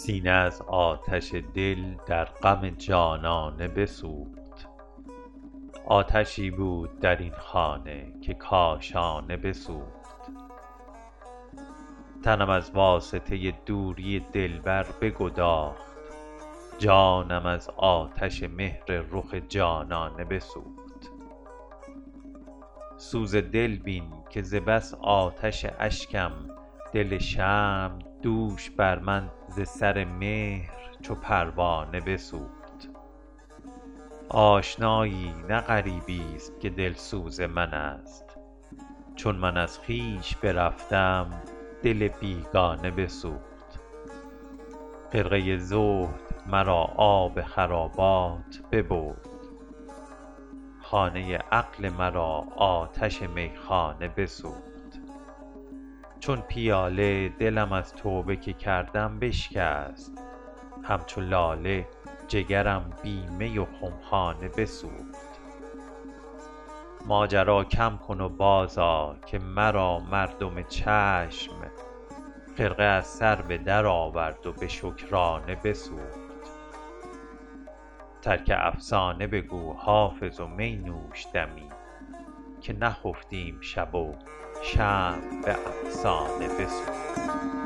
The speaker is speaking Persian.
سینه از آتش دل در غم جانانه بسوخت. آتشی بود در این خانه که کاشانه بسوخت. تنم از واسطه دوری دلبر بگداخت. جانم از آتش مهر رخ جانانه بسوخت. سوز دل بین که ز بس آتش اشکم دل شمع دوش بر من ز سر مهر چو پروانه بسوخت. آشنایی نه غریبیست که دلسوز من است. چون من از خویش برفتم دل بیگانه بسوخت. خرقه زهد مرا آب خرابات ببرد. خانه عقل مرا آتش میخانه بسوخت. چون پیاله دلم از توبه که کردم بشکست. همچو لاله جگرم بی می و خمخانه بسوخت. ماجرا کم کن و بازآ که مرا مردم چشم خرقه از سر به در آورد و به شکرانه بسوخت. ترک افسانه بگو حافظ و می نوش دمی که نخفتیم شب و شمع به افسانه بسوخت.